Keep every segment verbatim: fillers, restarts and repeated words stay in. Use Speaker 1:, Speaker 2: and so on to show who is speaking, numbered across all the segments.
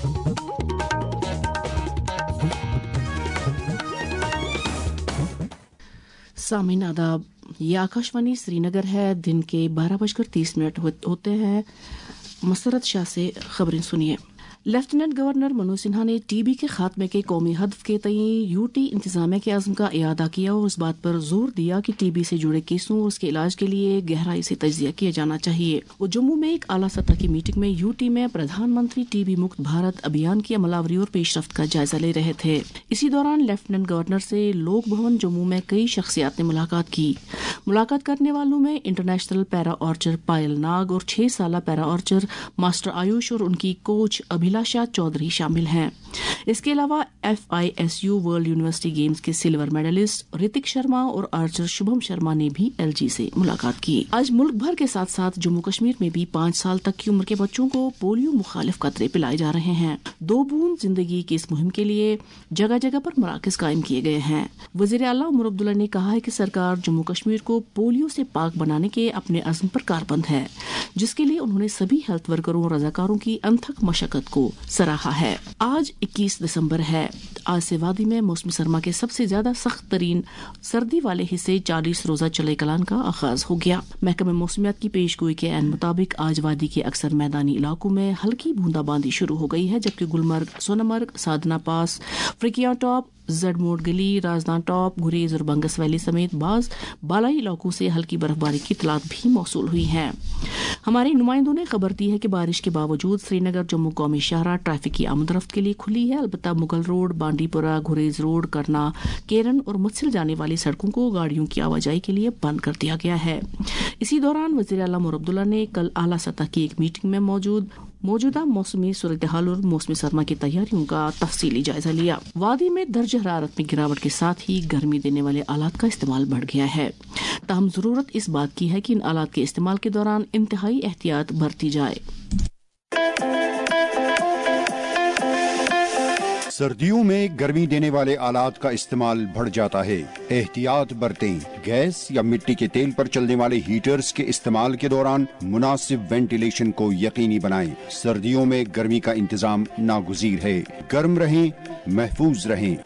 Speaker 1: सामीन आदाब, ये आकाशवाणी श्रीनगर है। दिन के बारह बजकर तीस मिनट होते हैं। मसरत शाह से खबरें सुनिए। लेफ्टिनेंट गवर्नर मनोज सिन्हा ने टीबी के खात्मे के कौमी हदफ के तई यूटी इंतजामिया के आज़म का इयादा किया और इस बात पर जोर दिया कि टीबी से जुड़े केसों और उसके इलाज के लिए गहराई से तजिया किया जाना चाहिए। वो जम्मू में एक आला सतह की मीटिंग में यूटी में प्रधानमंत्री टीबी मुक्त भारत अभियान की अमलावरी और पेशरफ्त का जायजा ले रहे थे। इसी दौरान लेफ्टिनेंट गवर्नर से लोक भवन जम्मू में कई शख्सियात ने मुलाकात की। मुलाकात करने वालों में international para archer Payal Nag और छह साल पैरा आर्चर मास्टर आयुष और उनकी कोच अभिलाषा चौधरी शामिल हैं। इसके अलावा F I S U world university games के सिल्वर मेडलिस्ट ऋतिक शर्मा और आर्चर शुभम शर्मा ने भी एलजी से मुलाकात की। आज मुल्क भर के साथ साथ जम्मू कश्मीर में भी पाँच साल तक की उम्र के बच्चों को पोलियो मुखालिफ कतरे पिलाए जा रहे हैं। दो बूंद जिंदगी की इस मुहिम के लिए जगह जगह पर मराकज कायम किए गए हैं। वजीर आला उमर अब्दुल्ला ने कहा है कि सरकार जम्मू कश्मीर को पोलियो से पाक बनाने के अपने अज़्म पर कारबंद है, जिसके लिए उन्होंने सभी हेल्थ वर्करों और रजाकारों की अनथक मशक्कत को सराहा है। आज इक्कीस दिसंबर है। आज से वादी में मौसमी सरमा के सबसे ज्यादा सख्त तरीन सर्दी वाले हिस्से चालीस रोजा चले कलान का आगाज हो गया। महकमे मौसमियात की पेशगोई के ऐन मुताबिक आज वादी के अक्सर मैदानी इलाकों में हल्की बूंदाबांदी शुरू हो गई है, जबकि Gulmarg, Sonmarg, Sadhna pass, Furkiya top, Zadmod Gali, Razdan top, गुरेज और बंगस वैली समेत बाज बालाई इलाकों से हल्की बर्फबारी की इतलात भी मौसूल हुई है। हमारे नुमाइंदों ने खबर दी है कि बारिश के बावजूद श्रीनगर जम्मू कौमी शाहरा ट्रैफिक की आमदरफ्त के लिए खुली है। अलबत्ता मुगल रोड, बांडीपुरा, गुरेज रोड, करना, केरन और मुत्सिल जाने वाली सड़कों को गाड़ियों की आवाजाही के लिए बंद कर दिया गया है। इसी दौरान वज़ीर आला उमर अब्दुल्ला ने कल आला सतह की एक मीटिंग में मौजूद मौजूदा मौसमी सूरत हाल और मौसमी सरमा की तैयारियों का तफसीली जायजा लिया। वादी में दर्ज हरारत में गिरावट के साथ ही गर्मी देने वाले आलात का इस्तेमाल बढ़ गया है। ताहम जरूरत इस बात की है कि इन आलात के इस्तेमाल के दौरान इंतहाई एहतियात बरती जाए।
Speaker 2: सर्दियों में गर्मी देने वाले आलात का इस्तेमाल बढ़ जाता है। एहतियात बरतें। गैस या मिट्टी के तेल पर चलने वाले हीटर्स के इस्तेमाल के दौरान मुनासिब वेंटिलेशन को यकीनी बनाएं। सर्दियों में गर्मी का इंतजाम नागुज़ीर है। गर्म रहें, महफूज रहें।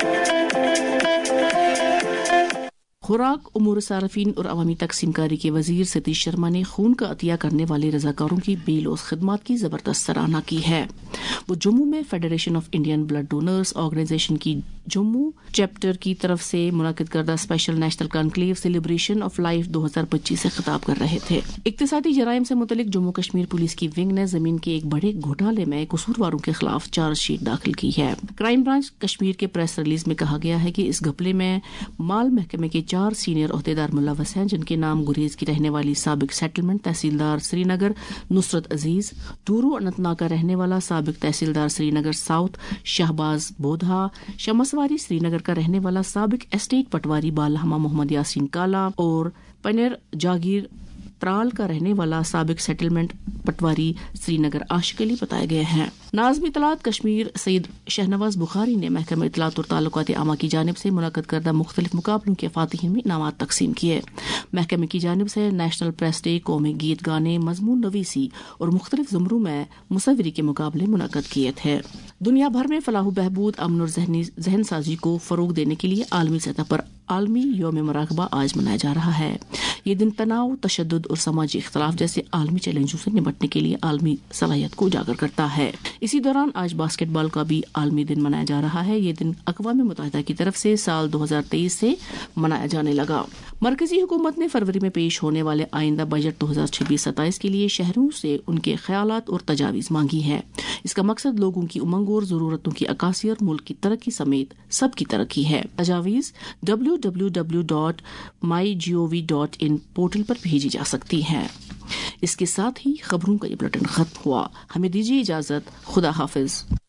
Speaker 1: खुराक, उमूर सारफीन और अवामी तकसीमकारी के वजीर सतीश शर्मा ने खून का अतिया करने वाले रजाकारों की बेलौस खिदमत की जबरदस्त सराहना की है। वो जम्मू में federation of Indian blood donors organisation की जम्मू चैप्टर की तरफ से मुनाकिद करदा special national conclave celebration of life दो हजार पच्चीस से खिताब कर रहे थे। इक्तिसादी जराइम से मुतलिक जम्मू कश्मीर पुलिस की विंग ने जमीन के एक बड़े घोटाले में कसूरवारों के खिलाफ चार्जशीट दाखिल की है। क्राइम ब्रांच कश्मीर के प्रेस रिलीज में कहा गया है कि इस घपले में माल महकमे के चार सीनियर ओहदेदार मुलव्वस हैं, जिनके नाम गुरेज की रहने वाली साबिक सेटलमेंट तहसीलदार श्रीनगर नुसरत अजीज, टूरू अनंतनाग का रहने वाला साबिक तहसीलदार श्रीनगर साउथ शहबाज बोधा, शमसवारी श्रीनगर का रहने वाला साबिक एस्टेट पटवारी बालहमा मोहम्मद यासीन काला और पनेर जागीर त्राल का रहने वाला साबिक सेटलमेंट पटवारी श्रीनगर आशिक अली बताए गए हैं। नाज़िम इत्तलात कश्मीर सईद शहनवाज बुखारी ने महकमा इत्तलात और ताल्लुकात आमा की जानिब से मुनक्कद करदा मुख्तलिफ मुकाबलों के फातिहीन में इनामात तकसीम किए। महकमे की जानिब से नेशनल प्रेस डे, कौमी गीत गाने, मजमून नवीसी और मुख्तलिफ ज़ुमरों में मुसव्वरी के मुकाबले मुनक्कद किए थे। दुनिया भर में फलाह बहबूद, अमन और जहन साजी को फरोग देने के लिए आलमी सतह पर आलमी यौम मुराकबा आज मनाया जा रहा है। ये दिन तनाव, तशद्दुद और समाजी इख्तलाफ जैसे आलमी चैलेंजों से निपटने के लिए आलमी सलाहियत को उजागर करता है। इसी दौरान आज बास्केटबॉल का भी आलमी दिन मनाया जा रहा है। ये दिन अक़वाम मुत्तहिदा की तरफ से साल दो हजार तेईस से मनाया जाने लगा। मरकजी हुकूमत ने फरवरी में पेश होने वाले आइंदा बजट दो हजार छब्बीस सत्ताईस के लिए शहरों से उनके ख्यालात और तजावीज़ मांगी है। इसका मकसद लोगों की उमंग और जरूरतों की अक्कासी और मुल्क की तरक्की समेत सबकी तरक्की है। तजावीज़ W W W dot my G O V dot in portal पर भेजी जा सकती हैं। इसके साथ ही खबरों का ये बुलेटिन खत्म हुआ। हमें दीजिए इजाजत। खुदा हाफिज।